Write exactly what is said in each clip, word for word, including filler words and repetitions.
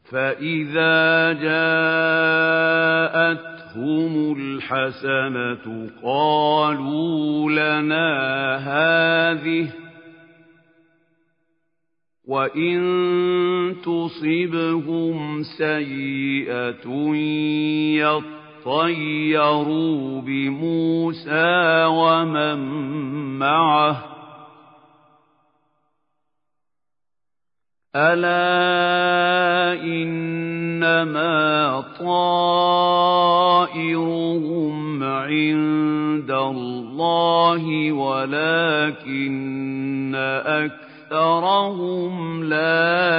فَإِذَا جَاءَتْهُمُ الْحَسَنَةُ قَالُوا لَنَا هَٰذِهِ وَإِن تُصِبْهُمْ سَيِّئَةٌ يَطَّيَّرُوا بِمُوسَىٰ وَمَن مَّعَهُ أَلَا إِنَّمَا طَائِرُهُمْ عِندَ اللَّهِ وَلَٰكِنَّ أَكْثَرَهُمْ لَا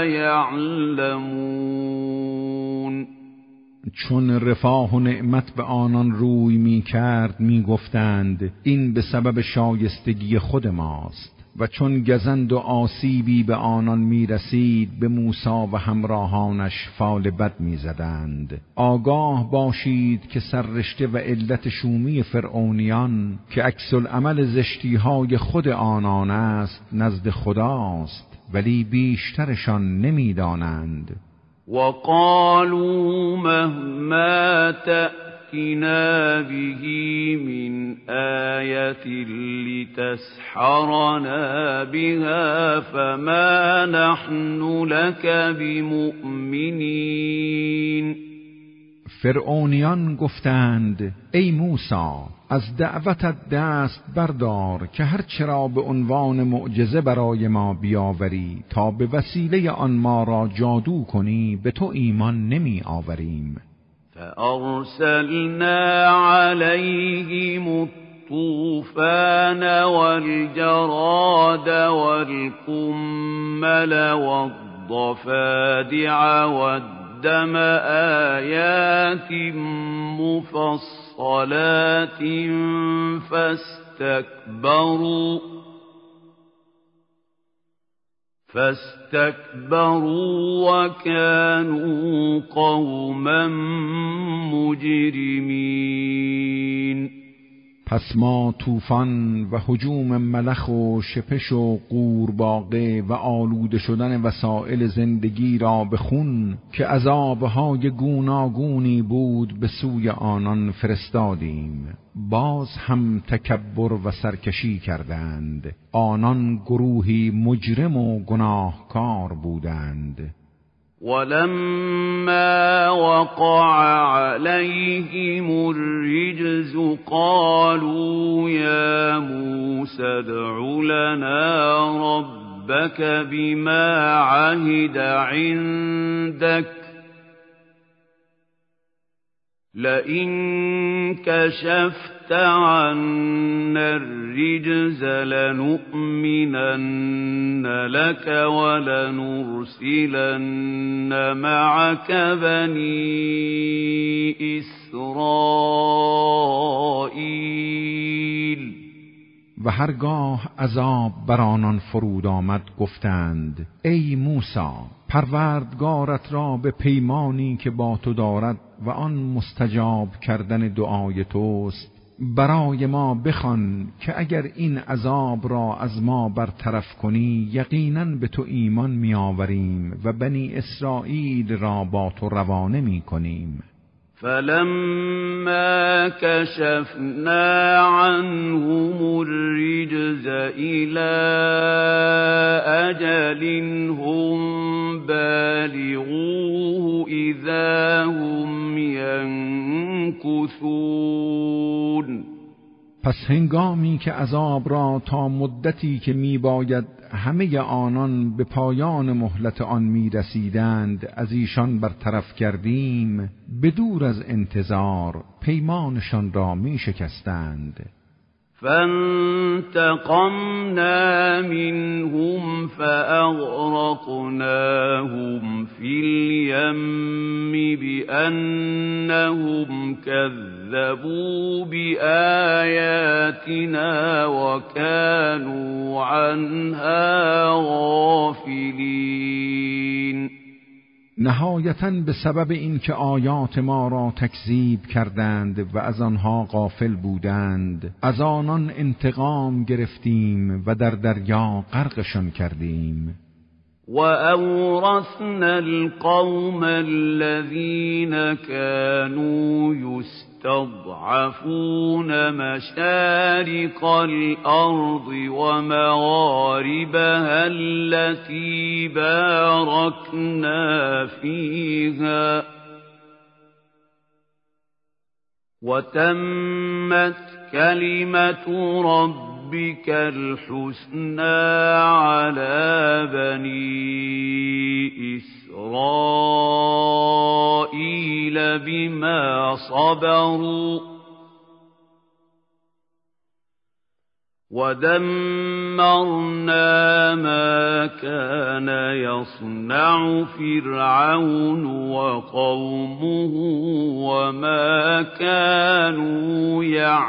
يَعْلَمُونَ. چون رفاه و نعمت به آنان روی می کرد می گفتند این به سبب شایستگی خود ماست، و چون گزند و آسیبی به آنان می رسید به موسی و همراهانش فال بد می زدند. آگاه باشید که سررشته و علت شومی فرعونیان که عکس العمل زشتی های خود آنان است نزد خداست، ولی بیشترشان نمی دانند. وَقَالُوا مَهْمَا تَأْتِنَا بِهِ مِنْ آيَةٍ لِتَسْحَرَنَا بِهَا فَمَا نَحْنُ لَكَ بِمُؤْمِنِينَ. فرعونیان گفتند ای موسی از دعوتت دست بردار که هر چرا به عنوان معجزه برای ما بیاوری تا به وسیله آن ما را جادو کنی به تو ایمان نمی آوریم. فأرسلنا عليهم الطوفان والجراد والقمل والضفادع والدم آيات مفصلات فاستكبروا فاستكبروا وكانوا قوما مجرمين. پس ما طوفان و هجوم ملخ و شپش و قورباغه و آلوده شدن وسایل زندگی را به خون که عذابهای گوناگونی بود به سوی آنان فرستادیم. باز هم تکبر و سرکشی کردند. آنان گروهی مجرم و گناهکار بودند. ولما وقع عليهم الرجز قالوا يا موسى ادع لنا ربك بما عهد عندك لئن كشفت عنا الرجز لنؤمنن لك ولنرسلن معك بني إسرائيل. و هرگاه عذاب بر آنان فرود آمد گفتند ای موسی پروردگارت را به پیمانی که با تو دارد و آن مستجاب کردن دعای توست برای ما بخوان که اگر این عذاب را از ما برطرف کنی یقیناً به تو ایمان می آوریم و بنی اسرائیل را با تو روانه می کنیم. فَلَمَّا كَشَفْنَا عَنْهُمُ الرِّجْزَ إِلَى أَجَلٍ هُمْ بَالِغُوهُ إِذَا هُمْ يَنكُثُونَ. پس هنگامی که عذاب را تا مدتی که می باید همه آنان به پایان مهلت آن می رسیدند از ایشان برطرف کردیم به دور از انتظار پیمانشان را می شکستند. فانتقمنا منهم فأغرقناهم في اليم بأنهم كذبوا بآياتنا وكانوا عنها غافلين. نهایتاً به سبب اینکه آیات ما را تکذیب کردند و از آنها غافل بودند از آنان انتقام گرفتیم و در دریا غرقشان کردیم. وَأَوْرَثْنَا الْقَوْمَ الَّذِينَ كَانُوا يُسْتَضْعَفُونَ مَشَارِقَ الْأَرْضِ وَمَغَارِبَهَا الَّتِي بَارَكْنَا فِيهَا وَتَمَّتْ كَلِمَةُ رَبِّكَ ربك الحسنى على بني إسرائيل بما صبروا ودمرنا ما كان يصنع فرعون وقومه وما كانوا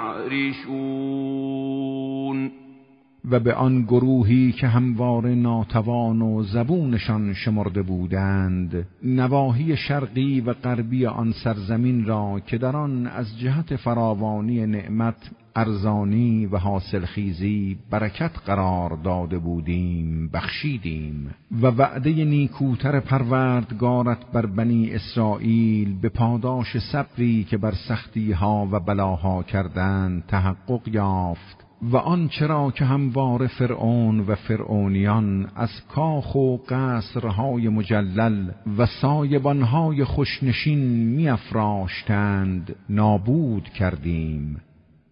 يعرشون. و به آن گروهی که همواره ناتوان و زبونشان شمرده بودند نواحی شرقی و غربی آن سرزمین را که در آن از جهت فراوانی نعمت ارزانی و حاصل خیزی برکت قرار داده بودیم بخشیدیم و وعده نیکوتر پروردگارت بر بنی اسرائیل به پاداش صبری که بر سختی ها و بلاها کردند تحقق یافت و آن چرا که همواره فرعون و فرعونیان از کاخ و قصرهای مجلل و سایبانهای خوشنشین می افراشتند نابود کردیم